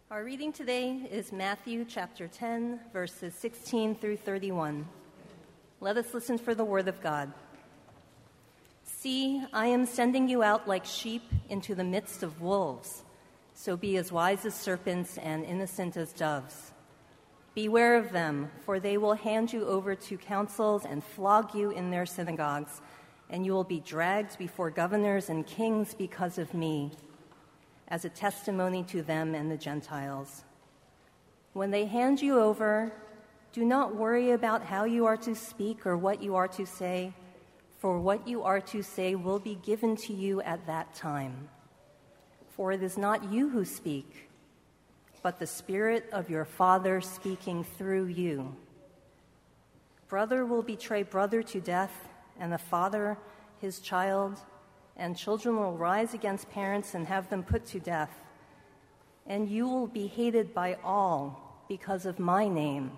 Our reading today is Matthew chapter 10, verses 16 through 31. Let us listen for the word of God. See, I am sending you out like sheep into the midst of wolves, so be as wise as serpents and innocent as doves. Beware of them, for they will hand you over to councils and flog you in their synagogues, and you will be dragged before governors and kings because of me, as a testimony to them and the Gentiles. When they hand you over, do not worry about how you are to speak or what you are to say, for what you are to say will be given to you at that time. For it is not you who speak, but the Spirit of your Father speaking through you. Brother will betray brother to death, and the father his child, and children will rise against parents and have them put to death. And you will be hated by all because of my name.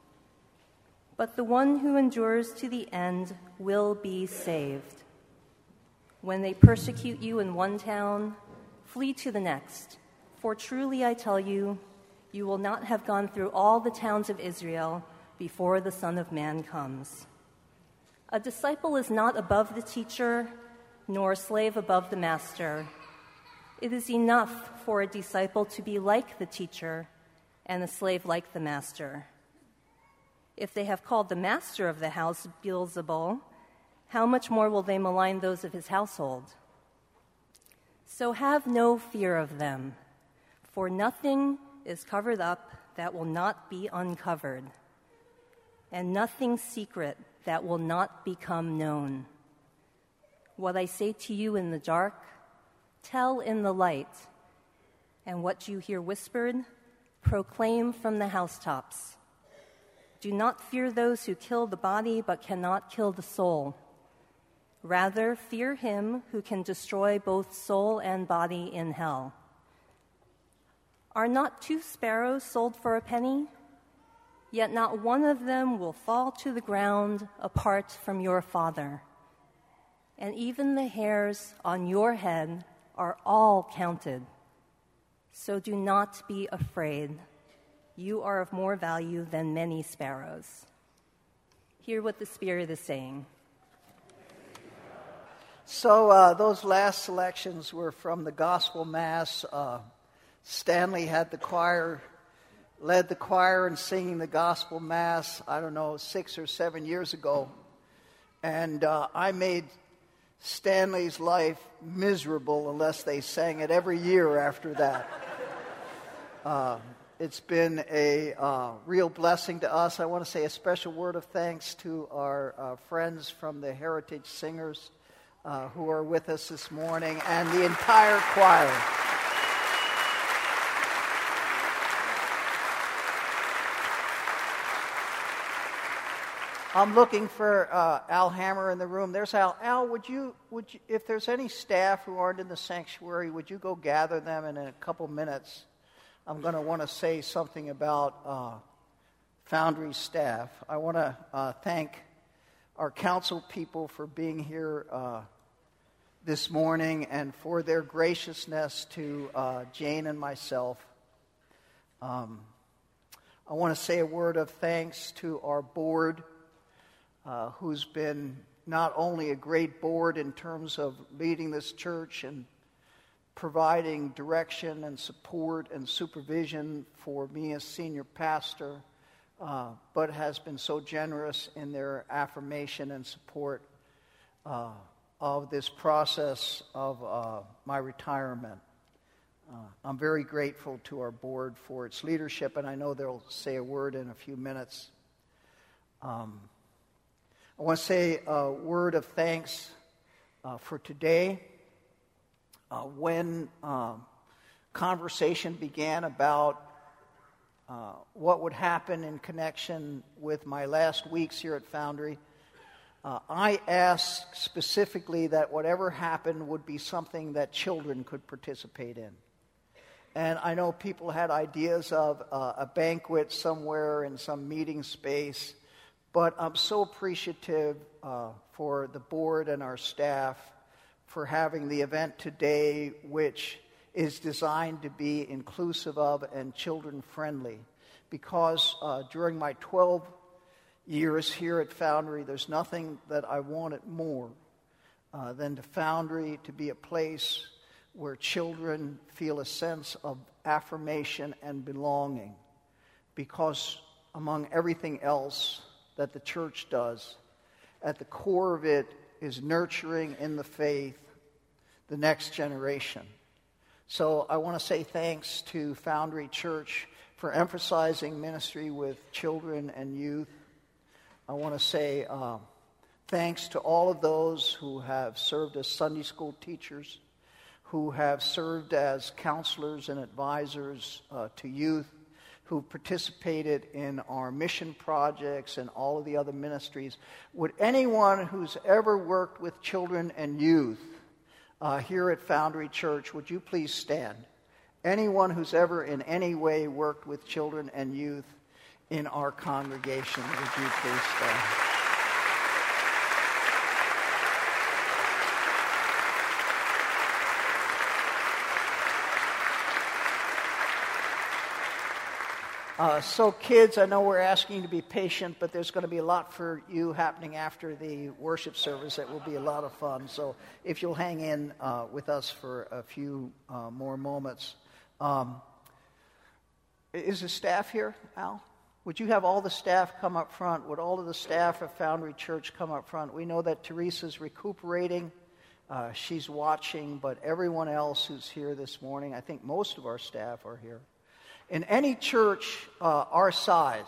But the one who endures to the end will be saved. When they persecute you in one town, flee to the next. For truly I tell you, you will not have gone through all the towns of Israel before the Son of Man comes. A disciple is not above the teacher, nor a slave above the master. It is enough for a disciple to be like the teacher and a slave like the master. If they have called the master of the house Beelzebul, how much more will they malign those of his household? So have no fear of them, for nothing is covered up that will not be uncovered, and nothing secret that will not become known. What I say to you in the dark, tell in the light, and what you hear whispered, proclaim from the housetops. Do not fear those who kill the body but cannot kill the soul. Rather, fear him who can destroy both soul and body in hell. Are not 2 sparrows sold for a penny? Yet not one of them will fall to the ground apart from your Father. And even the hairs on your head are all counted. So do not be afraid. You are of more value than many sparrows. Hear what the Spirit is saying. So those last selections were from the Gospel Mass. Stanley led the choir in singing the Gospel Mass, 6 or 7 years ago. And I made Stanley's life miserable unless they sang it every year after that. It's been a real blessing to us. I want to say a special word of thanks to our friends from the Heritage Singers who are with us this morning, and the entire choir. I'm looking for Al Hammer in the room. There's Al. Al, would you, if there's any staff who aren't in the sanctuary, would you go gather them? And in a couple minutes, I'm going to want to say something about Foundry staff. I want to thank our council people for being here this morning and for their graciousness to Jane and myself. I want to say a word of thanks to our board, who's been not only a great board in terms of leading this church and providing direction and support and supervision for me as senior pastor, but has been so generous in their affirmation and support of this process of my retirement. I'm very grateful to our board for its leadership, and I know they'll say a word in a few minutes. I want to say a word of thanks for today. When conversation began about what would happen in connection with my last weeks here at Foundry, I asked specifically that whatever happened would be something that children could participate in. And I know people had ideas of a banquet somewhere in some meeting space, but I'm so appreciative for the board and our staff for having the event today, which is designed to be inclusive of and children-friendly. Because during my 12 years here at Foundry, there's nothing that I wanted more than the Foundry to be a place where children feel a sense of affirmation and belonging. Because among everything else that the church does, at the core of it is nurturing in the faith the next generation. So I want to say thanks to Foundry Church for emphasizing ministry with children and youth. I want to say thanks to all of those who have served as Sunday school teachers, who have served as counselors and advisors to youth, who participated in our mission projects and all of the other ministries. Would anyone who's ever worked with children and youth here at Foundry Church, would you please stand? Anyone who's ever in any way worked with children and youth in our congregation, would you please stand? So kids, I know we're asking you to be patient, but there's going to be a lot for you happening after the worship service that will be a lot of fun. So if you'll hang in with us for a few more moments. Is the staff here, Al? Would you have all the staff come up front? Would all of the staff of Foundry Church come up front? We know that Teresa's recuperating. She's watching, but everyone else who's here this morning, I think most of our staff are here. In any church our size,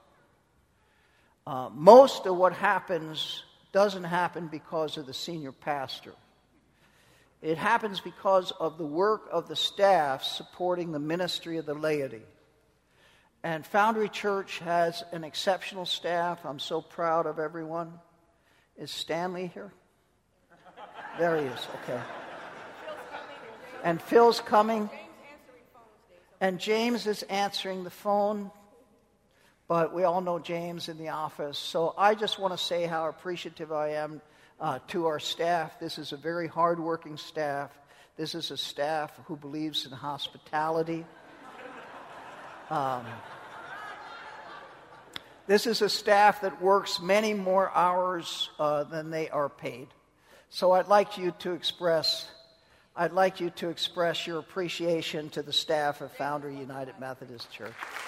most of what happens doesn't happen because of the senior pastor. It happens because of the work of the staff supporting the ministry of the laity. And Foundry Church has an exceptional staff. I'm so proud of everyone. Is Stanley here? There he is, okay. And Phil's coming. And James is answering the phone, but we all know James in the office. So I just want to say how appreciative I am to our staff. This is a very hardworking staff. This is a staff who believes in hospitality. This is a staff that works many more hours than they are paid. So I'd like you to express your appreciation to the staff of Foundry United Methodist Church.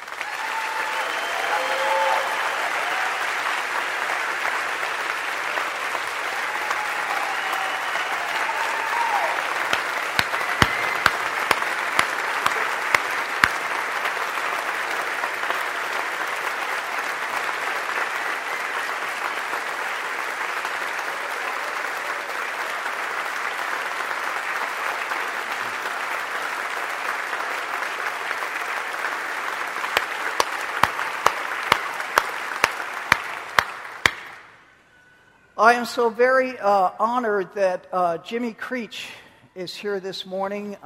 I am so very honored that Jimmy Creech is here this morning.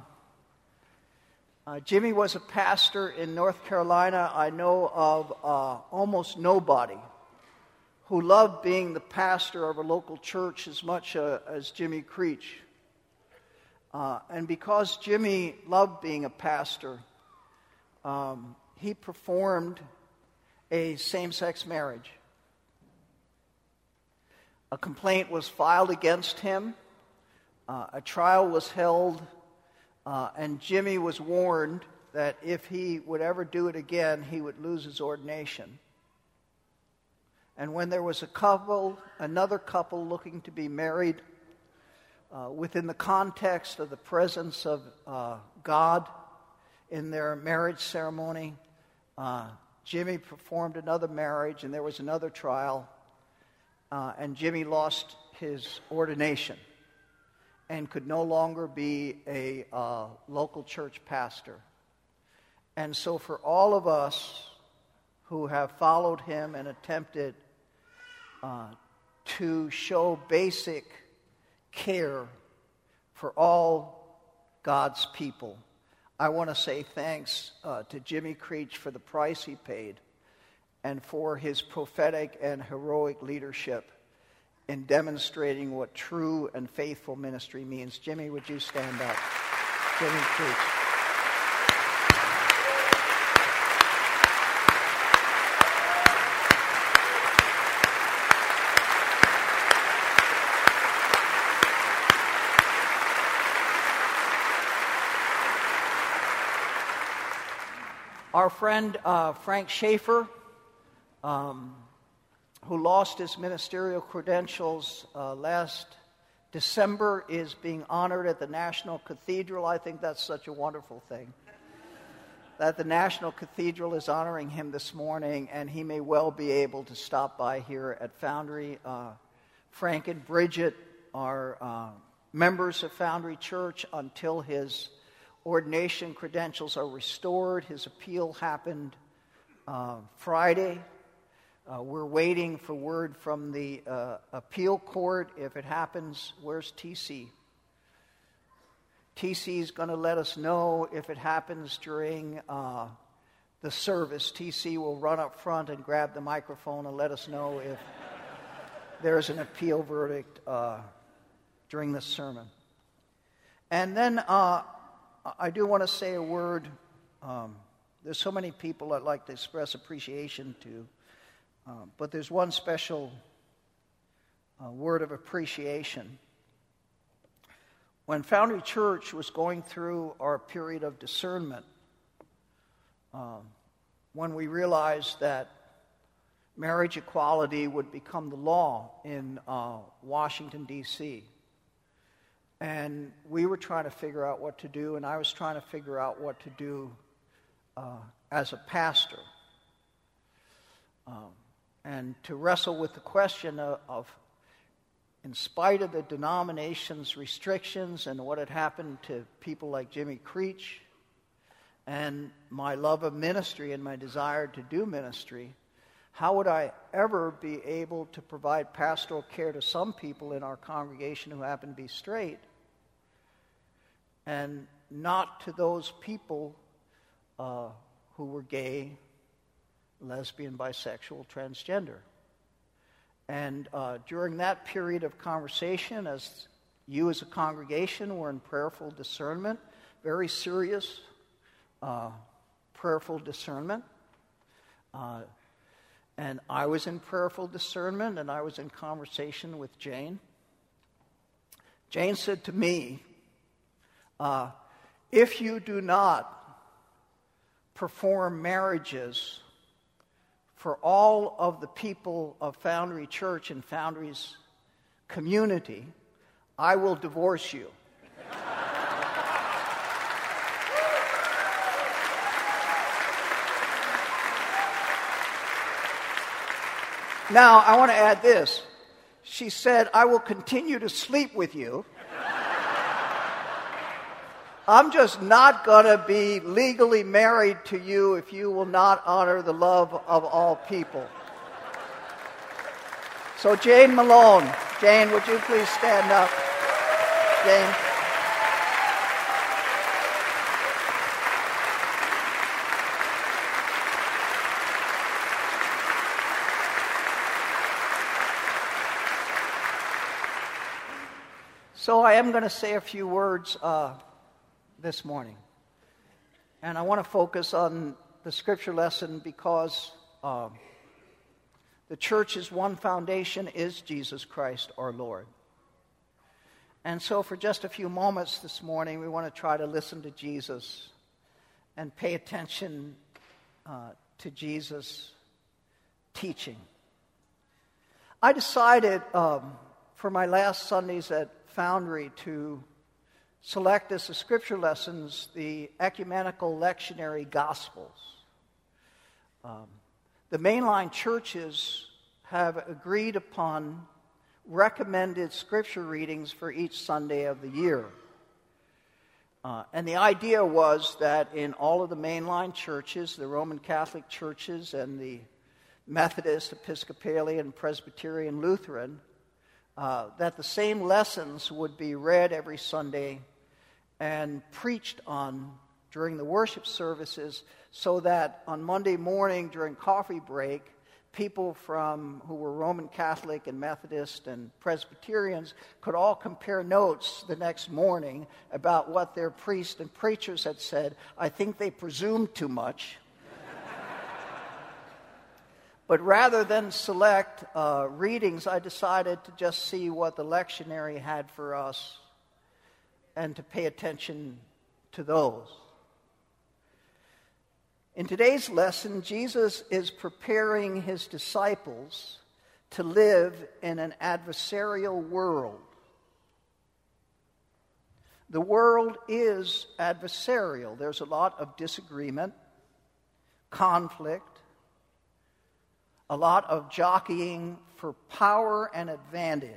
Jimmy was a pastor in North Carolina. I know of almost nobody who loved being the pastor of a local church as much as Jimmy Creech. And because Jimmy loved being a pastor, he performed a same-sex marriage. A complaint was filed against him. A trial was held. And Jimmy was warned that if he would ever do it again, he would lose his ordination. And when there was another couple looking to be married, within the context of the presence of God in their marriage ceremony, Jimmy performed another marriage, and there was another trial. And Jimmy lost his ordination and could no longer be a local church pastor. And so for all of us who have followed him and attempted to show basic care for all God's people, I want to say thanks to Jimmy Creech for the price he paid and for his prophetic and heroic leadership in demonstrating what true and faithful ministry means. Jimmy, would you stand up? Jimmy Creech. Our friend Frank Schaefer, who lost his ministerial credentials last December, is being honored at the National Cathedral. I think that's such a wonderful thing, that the National Cathedral is honoring him this morning, and he may well be able to stop by here at Foundry. Frank and Bridget are members of Foundry Church until his ordination credentials are restored. His appeal happened Friday. We're waiting for word from the appeal court. If it happens, where's TC? TC is going to let us know if it happens during the service. TC will run up front and grab the microphone and let us know if there's an appeal verdict during this sermon. And then I do want to say a word. There's so many people I'd like to express appreciation to, but there's one special word of appreciation. When Foundry Church was going through our period of discernment, when we realized that marriage equality would become the law in Washington, D.C., and we were trying to figure out what to do, and I was trying to figure out what to do as a pastor. And to wrestle with the question of, in spite of the denomination's restrictions and what had happened to people like Jimmy Creech, and my love of ministry and my desire to do ministry, how would I ever be able to provide pastoral care to some people in our congregation who happen to be straight, and not to those people who were gay, lesbian, bisexual, transgender? And during that period of conversation, as you as a congregation were in prayerful discernment, very serious prayerful discernment, and I was in prayerful discernment, and I was in conversation with Jane. Jane said to me, if you do not perform marriages for all of the people of Foundry Church and Foundry's community, I will divorce you. Now, I want to add this. She said, I will continue to sleep with you. I'm just not going to be legally married to you if you will not honor the love of all people. So Jane Malone. Jane, would you please stand up? Jane. So I am going to say a few words this morning. And I want to focus on the scripture lesson because the church's one foundation is Jesus Christ our Lord. And so for just a few moments this morning, we want to try to listen to Jesus and pay attention to Jesus' teaching. I decided for my last Sundays at Foundry to select as the scripture lessons the ecumenical lectionary gospels. The mainline churches have agreed upon recommended scripture readings for each Sunday of the year. And the idea was that in all of the mainline churches, the Roman Catholic churches and the Methodist, Episcopalian, Presbyterian, Lutheran, that the same lessons would be read every Sunday and preached on during the worship services, so that on Monday morning during coffee break, people who were Roman Catholic and Methodist and Presbyterians could all compare notes the next morning about what their priests and preachers had said. I think they presumed too much. But rather than select readings, I decided to just see what the lectionary had for us and to pay attention to those. In today's lesson, Jesus is preparing his disciples to live in an adversarial world. The world is adversarial. There's a lot of disagreement, conflict, a lot of jockeying for power and advantage.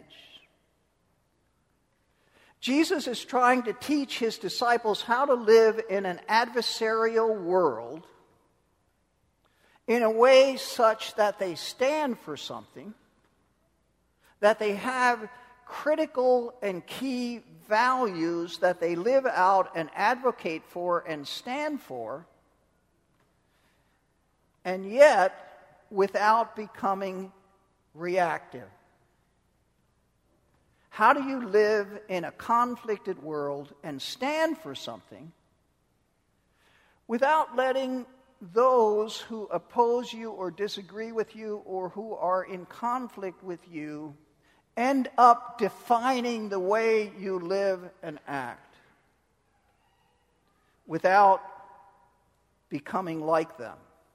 Jesus is trying to teach his disciples how to live in an adversarial world in a way such that they stand for something, that they have critical and key values that they live out and advocate for and stand for, and yet without becoming reactive. How do you live in a conflicted world and stand for something without letting those who oppose you or disagree with you or who are in conflict with you end up defining the way you live and act, without becoming like them?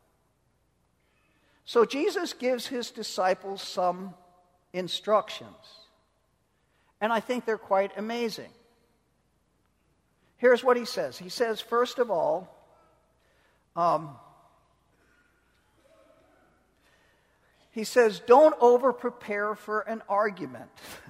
So Jesus gives his disciples some instructions, and I think they're quite amazing. Here's what he says. He says, first of all, he says, don't over-prepare for an argument.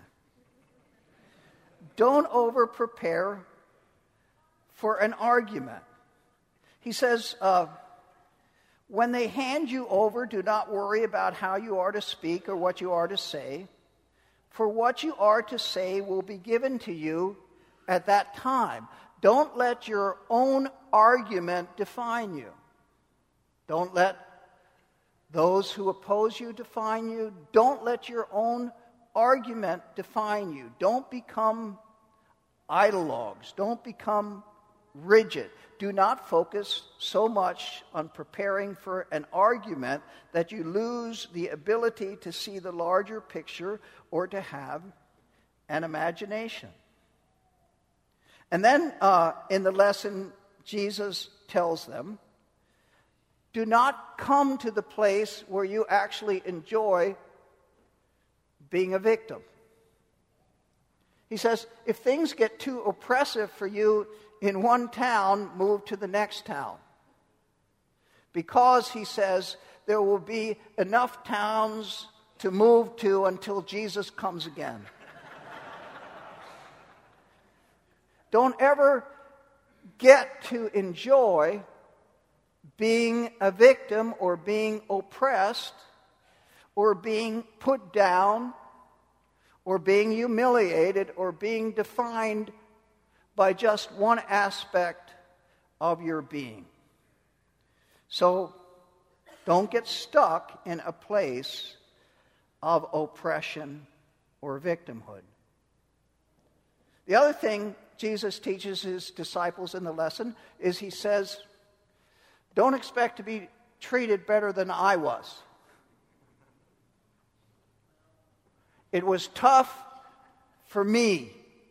Don't over-prepare for an argument. He says, when they hand you over, do not worry about how you are to speak or what you are to say, for what you are to say will be given to you at that time. Don't let your own argument define you. Don't let those who oppose you define you. Don't let your own argument define you. Don't become ideologues. Don't become rigid. Do not focus so much on preparing for an argument that you lose the ability to see the larger picture or to have an imagination. And then in the lesson, Jesus tells them, do not come to the place where you actually enjoy being a victim. He says, if things get too oppressive for you in one town, move to the next town. Because, he says, there will be enough towns to move to until Jesus comes again. Don't ever get to enjoy being a victim or being oppressed or being put down or being humiliated or being defined by just one aspect of your being. So don't get stuck in a place of oppression or victimhood. The other thing Jesus teaches his disciples in the lesson is he says, don't expect to be treated better than I was. It was tough for me.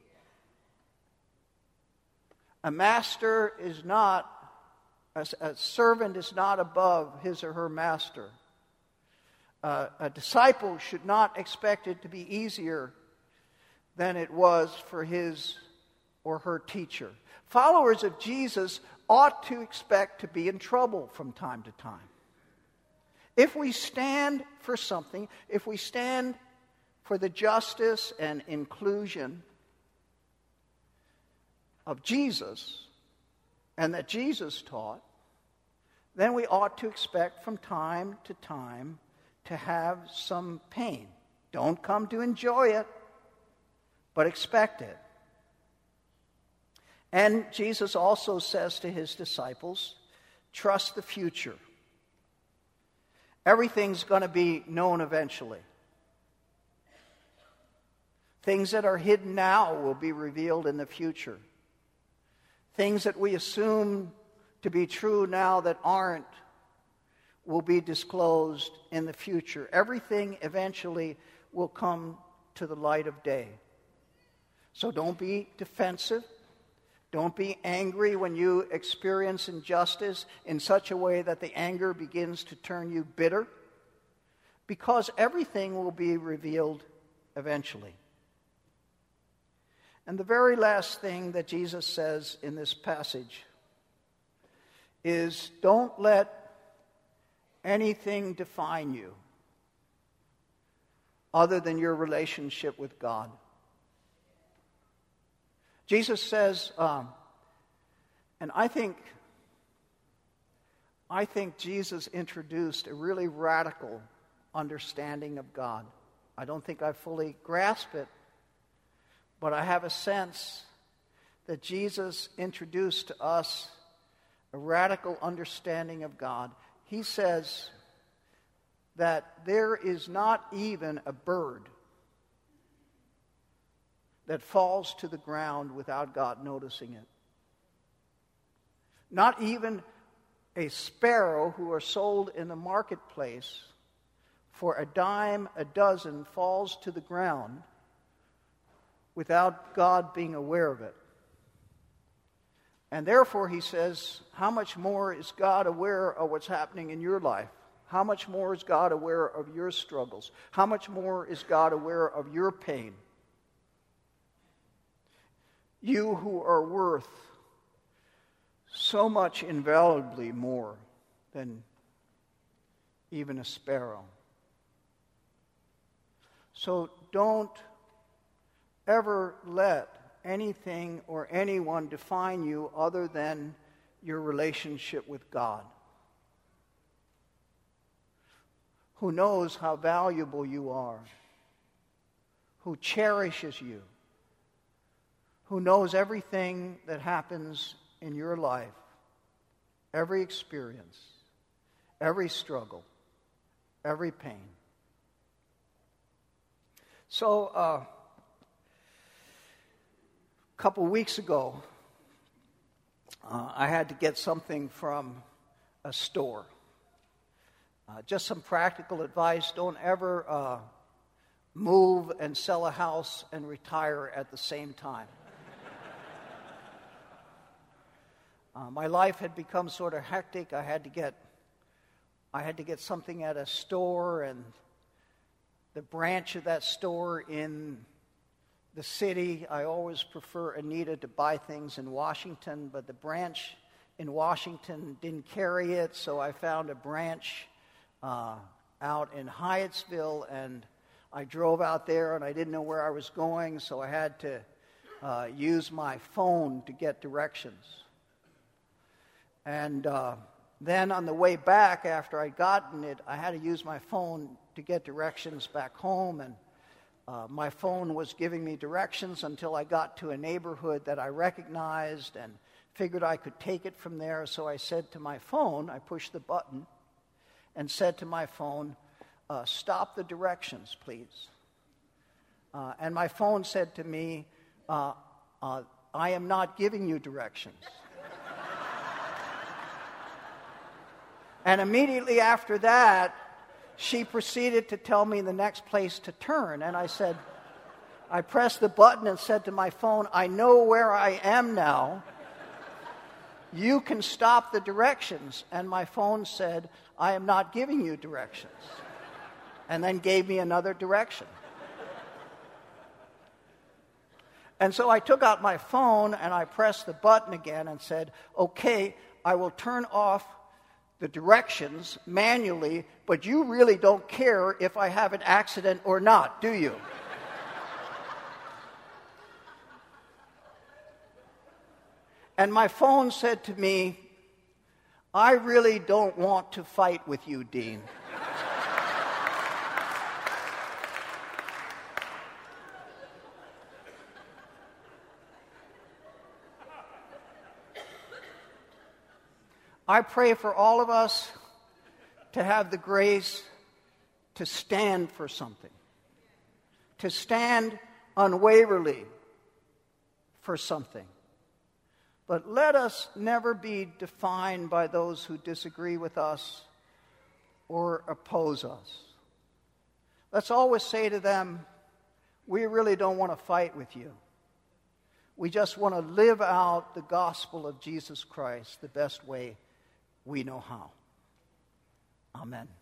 A master is not, a servant is not above his or her master. A disciple should not expect it to be easier than it was for his or her teacher. Followers of Jesus ought to expect to be in trouble from time to time. If we stand for something, if we stand for the justice and inclusion of Jesus and that Jesus taught, then we ought to expect from time to time to have some pain. Don't come to enjoy it, but expect it. And Jesus also says to his disciples, trust the future. Everything's going to be known eventually. Things that are hidden now will be revealed in the future. Things that we assume to be true now that aren't will be disclosed in the future. Everything eventually will come to the light of day. So don't be defensive. Don't be angry when you experience injustice in such a way that the anger begins to turn you bitter, because everything will be revealed eventually. And the very last thing that Jesus says in this passage is, don't let anything define you other than your relationship with God. Jesus says, and I think Jesus introduced a really radical understanding of God. I don't think I fully grasp it, but I have a sense that Jesus introduced to us a radical understanding of God. He says that there is not even a bird that falls to the ground without God noticing it. Not even a sparrow who are sold in the marketplace for a dime a dozen falls to the ground without God being aware of it. And therefore, he says, how much more is God aware of what's happening in your life? How much more is God aware of your struggles? How much more is God aware of your pain? You who are worth so much invaluably more than even a sparrow. So don't ever let anything or anyone define you other than your relationship with God, who knows how valuable you are, who cherishes you, who knows everything that happens in your life, every experience, every struggle, every pain. So, a couple weeks ago, I had to get something from a store. Just some practical advice. Don't ever move and sell a house and retire at the same time. My life had become sort of hectic. I had to get something at a store, and the branch of that store in the city, I always prefer Anita to buy things in Washington, but the branch in Washington didn't carry it, so I found a branch out in Hyattsville, and I drove out there, and I didn't know where I was going, so I had to use my phone to get directions. And then on the way back, after I'd gotten it, I had to use my phone to get directions back home, and my phone was giving me directions until I got to a neighborhood that I recognized and figured I could take it from there. So I said to my phone, I pushed the button and said to my phone, stop the directions, please. And my phone said to me, I am not giving you directions. And immediately after that, she proceeded to tell me the next place to turn. And I pressed the button and said to my phone, I know where I am now. You can stop the directions. And my phone said, I am not giving you directions. And then gave me another direction. And so I took out my phone and I pressed the button again and said, okay, I will turn off the directions manually, but you really don't care if I have an accident or not, do you? And my phone said to me, I really don't want to fight with you, Dean. I pray for all of us to have the grace to stand for something, to stand unwaverly for something. But let us never be defined by those who disagree with us or oppose us. Let's always say to them, we really don't want to fight with you. We just want to live out the gospel of Jesus Christ the best way we know how. Amen.